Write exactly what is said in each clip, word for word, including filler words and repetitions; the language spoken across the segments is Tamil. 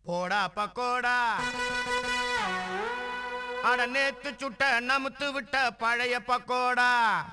போடா பக்கோடா அட நேத்து சுட்ட நமுத்து விட்ட பழைய பக்கோடா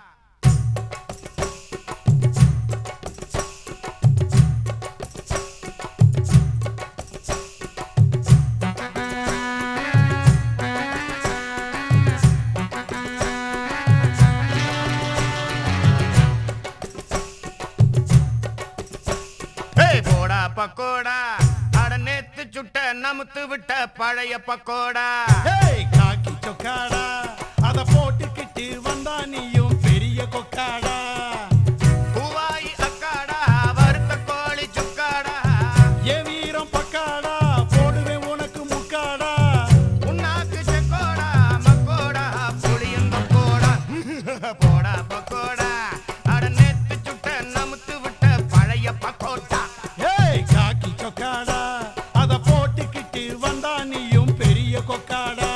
போடா பக்கோடா அட நேத்து சுட்ட நமுத்து விட்ட பழைய பக்கோடா காக்கி சொக்காடா அத போட்டுக்கிட்டு வந்தா நீயும் பெரிய கொக்காடா பூவாயி அக்காடா வறுத்த கோழி சுக்காடா என் வீரம் பக்காடா போடுவேன் உனக்கு முக்காடா உன்னாக்கு செக்கோடா மக்கோடா புளியும் பக்கோடா போடா பக்கோடா அட நேத்து சுட்ட நமுத்து விட்ட பழைய பக்கோடா காக்கி சொக்காடா அத போட்டுக்கிட்டு வந்தா நீயும் பெரிய கொக்காடா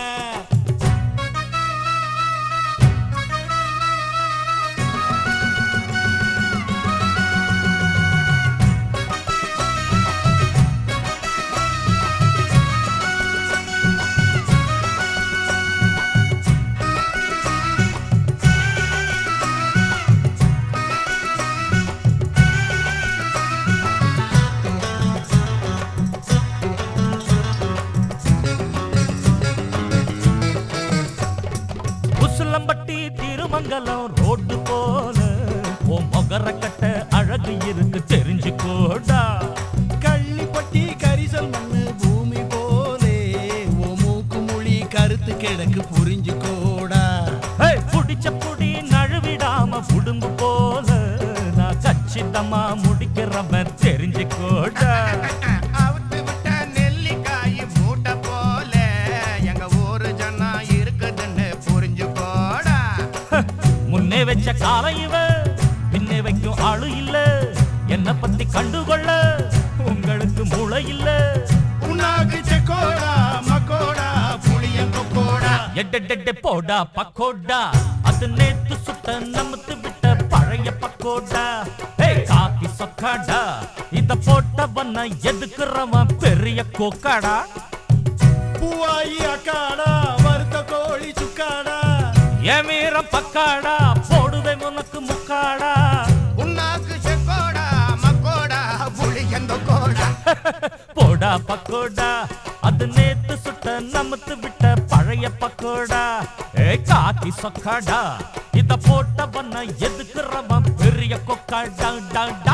உசுலம்பட்டி திருமங்கலம் ரோடு போல ஓ மொகர கட்ட அழகு இருக்கு தெரிஞ்சுக்கோடா கள்ளிப்பட்டி கரிசல் மண்ணு பூமி போலே ஓ மூக்கு மொழி கருத்து கிடக்கு புரிஞ்சுக்கோடா புடிச்ச புடி நழுவிடாம உடும்பு போல நான் கச்சிதமா முடிக்கிறவன் தெரிஞ்சுக்கோடா அவுத்து விட்ட நெல்லிக்காய் மூட்டை போல எங்க ஊரு ஜனா இருக்குதுன்னு புரிஞ்சுக்கோடா முன்னே வச்ச காலம் இவ பின்னே வைக்கும் ஆளு இல்ல என்ன பத்தி கண்டுகொள்ள உங்களுக்கு மூளை இல்ல உன்னாக்கு செக்கோடா மக்கோடா புளியம் கொக்கோடா எட்டெட்டெட்டே போடா பக்கோடா அது நேத்து சுட்ட நமுத்து விட்ட பழைய பக்கோடா ஏய் காக்கி சொக்காடா இத போட்டவன எதுக்குறவன் பெரிய கொக்காடா பூவாயி அக்காடா வறுத்த கோழி சுக்காடா என் வீரம் பக்காடா போடுவேன் உனக்கு முக்காடா உன்னாக்கு செக்கோடா மக்கோடா புளியந்த கோடா போடா பக்கோடா அது நேத்து சுட்ட நமுத்து விட்ட பழைய பக்கோடா ஏய் காக்கி சொக்காடா இத போட்டவன எதுக்குறவன் பெரிய கொக்காடா டா டா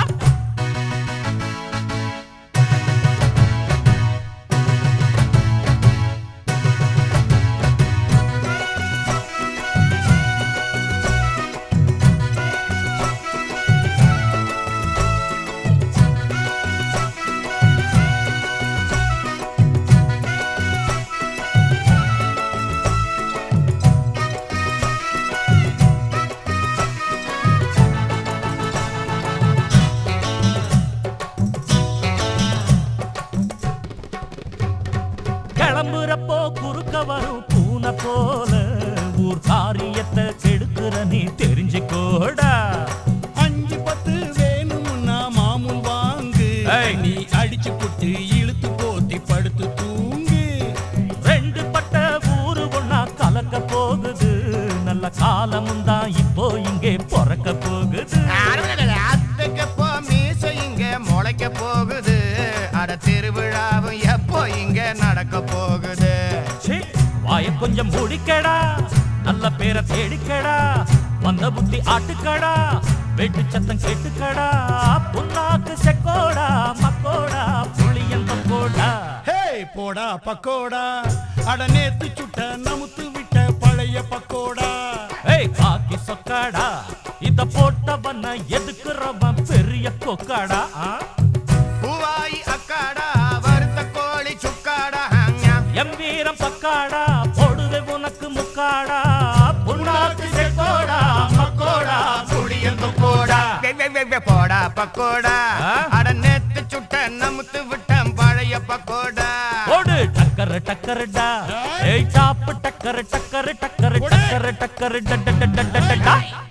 கிளம்புறப்போ குறுக்க வரும் பூனை போல ஊர் காரியத்தை கெடுக்கிற நீ தெரிஞ்சுக்கோடா அஞ்சு பத்து வேணும்னா மாமூல் வாங்கு நீ அடிச்சு புட்டு இழுத்து போத்தி படுத்து தூங்கு ரெண்டு பட்ட ஊரு ஒன்னா கலக்க போகுது நல்ல காலமும் தான் இப்போ இங்கே பிறக்க போகுது அத்துக்கு போ மீச இங்க முளைக்க போகுது அட திருவிழாவும் எப்போ இங்க நடக்க போகுது சீ, வாய கொஞ்சம் முடிக்கடா நல்ல பேரை தேடிக்கடா வந்த புத்தி ஆட்டுக்கடா வெட்டு சத்தம் கேட்டுக்கடா புண்ணாக்கு செக்கோடா மக்கோடா புளியன் பக்கோடா ஹே போடா பக்கோடா அட நேத்து சுட்ட நமுத்து விட்ட பழைய பக்கோடா ஏய் காக்கி சொக்காடா இத போட்டவன எதுக்குறவன் பெரிய கொக்காடா ஆ? பூவாயி அக்காடா வறுத்த கோழி சுக்காடா எம் வீரம் பக்காடா போடுவே உனக்கு முக்காடா புண்ணாக்கு செக்கோடா மக்கோடா புளியந்த கோடா போடா பக்கோடா ஆ? அட நேத்து சுட்ட நமுத்து விட்ட பழைய பக்கோடா ஓடு டக்கர் டக்கர்டா ஏய் சாப்பு டக்கர் டக்கர் டக்கர் டக்கர் டக்கர் டக்கர் டக்கர்